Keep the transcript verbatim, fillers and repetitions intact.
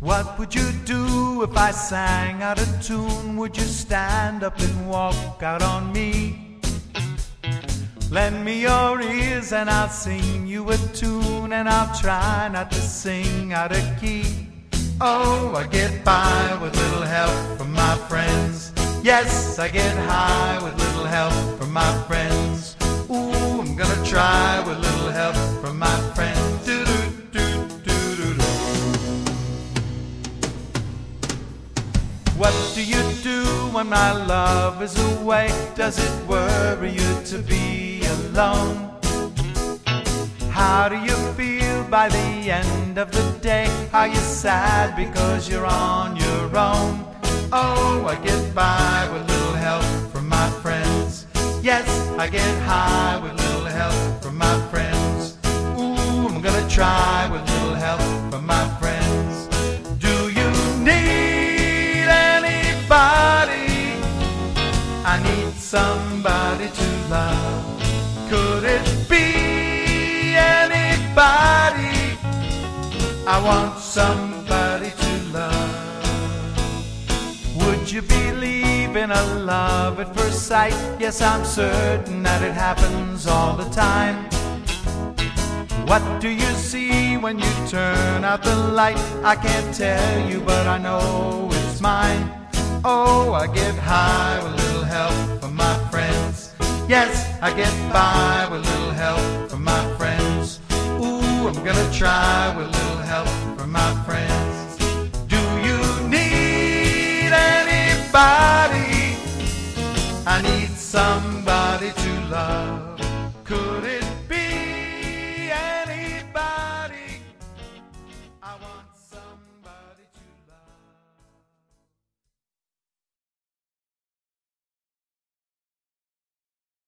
What would you do if I sang out of tune? Would you stand up and walk out on me? Lend me your ears and I'll sing you a tune, and I'll try not to sing out of key. Oh, I get by with little help from my friends. Yes, I get high with little help from my friends. Ooh, I'm gonna try with little help from my friends. Do-do-do-do-do-do. What do you do when my love is away? Does it worry you to be alone? How do you feel by the end of the day? Are you sad because you're on your own? Oh, I get by with little help from my friends. Yes, I get high with little help from my friends. Ooh, I'm gonna try with little help from my friends. Do you need anybody? I need somebody to love. Could it be anybody? I want somebody to love. Would you believe in a love at first sight? Yes, I'm certain that it happens all the time. What do you see when you turn out the light? I can't tell you, but I know it's mine. Oh, I get high with little help from my friends. Yes, I get by with little help from my friends. Ooh, I'm gonna try with little help